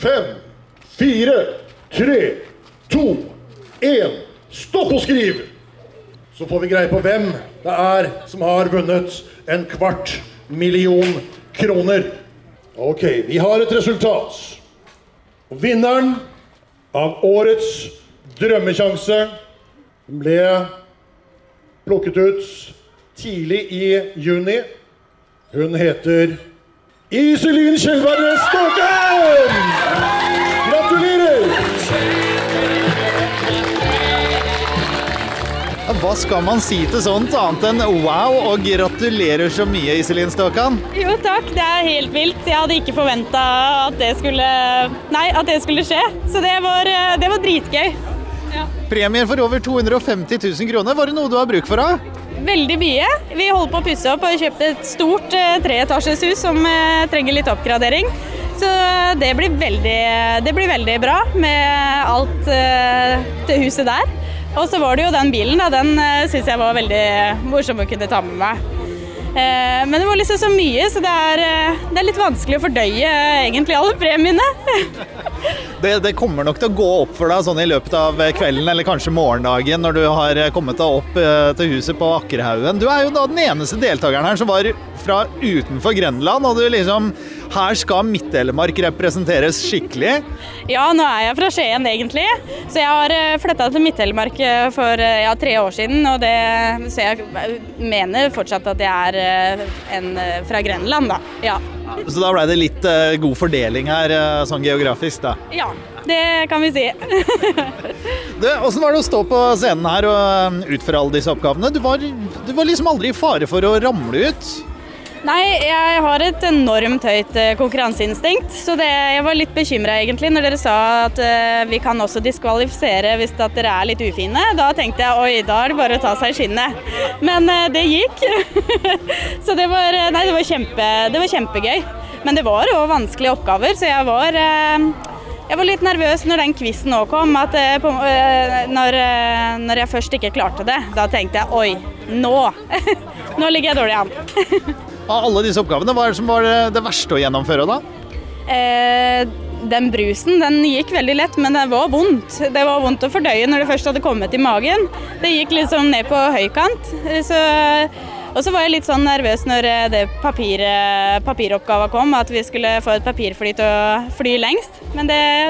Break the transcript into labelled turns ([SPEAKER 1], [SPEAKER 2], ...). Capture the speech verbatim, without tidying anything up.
[SPEAKER 1] fem, fire, tre, to, en. Stopp og skriv! Så får vi greie på hvem det er som har vunnet en kvart million kroner. Ok, vi har et resultat. Og vinneren av årets drømmesjanse ble plukket ut tidlig i juni. Hun heter Iselin Kjellberg Ståken! Gratulerer!
[SPEAKER 2] Hva skal man si til sånt annet enn wow og gratulerer så mye, Iselin Ståken?
[SPEAKER 3] Jo takk, det er helt vilt. Jeg hadde ikke forventet at det skulle, nei, at det skulle skje, så det var, det var dritgøy. Ja.
[SPEAKER 2] Premier for over to hundre og femti tusen kroner, var det noe du har bruk for da?
[SPEAKER 3] Veldig mye. Vi holder på å pusse opp og kjøpte et stort eh, treetasjes hus som eh, trenger litt oppgradering. Så det blir veldig, det blir veldig bra med alt eh, til huset der. Og så var det jo den bilen, da, den eh, synes jeg var veldig morsom å kunne ta med meg. Eh, men det var liksom så mye, så det er, eh, det er litt vanskelig å fordøye eh, egentlig alle premiene.
[SPEAKER 2] Det, det kommer nok til å gå opp for deg sånn i løpet av kvelden eller kanskje morgendagen når du har kommet deg opp eh, til huset på Akkerhaugen. Du er jo da den eneste deltakeren her som var fra utenfor Grenland, og du liksom, her skal Midt-Telemark representeres skikkelig.
[SPEAKER 3] Ja, nå er jeg fra Skien egentlig, så jeg har flyttet til Midt-Telemark for ja, tre år siden, og det, så jeg mener fortsatt at jeg er en fra Grenland da, ja.
[SPEAKER 2] Så da ble det litt uh, god fordeling her, uh, sånn geografisk da?
[SPEAKER 3] Ja, det kan vi si.
[SPEAKER 2] Du, hvordan var det å stå på scenen her og utføre alle disse oppgavene? Du var, du var liksom aldri i fare for å ramle ut?
[SPEAKER 3] Nei, jeg har et enormt høyt konkurranseinstinkt, så det, jeg var litt bekymret egentlig når dere sa at uh, vi kan også diskvalifisere hvis at dere er litt ufine. Da tenkte jeg, oi, da er det bare å ta seg i skinnet. Men uh, det gikk. Så det var, nei, det var, kjempe, det var kjempegøy. Men det var jo vanskelige oppgaver, så jeg var, uh, jeg var litt nervøs når den quizen nå kom, at uh, på, uh, når, uh, når jeg først ikke klarte det, da tenkte jeg, oi, nå, nå ligger jeg dårlig an.
[SPEAKER 2] Av alle disse oppgavene, hva er det som var det verste å gjennomføre da?
[SPEAKER 3] Eh, den brusen, den gikk veldig lett, men det var vondt. Det var vondt å fordøye når det først hadde kommet i magen. Det gikk liksom ned på høykant. Så, og så var jeg litt sånn nervøs når det papir, papiroppgaven kom, at vi skulle få et papirfly til å fly lengst. Men det,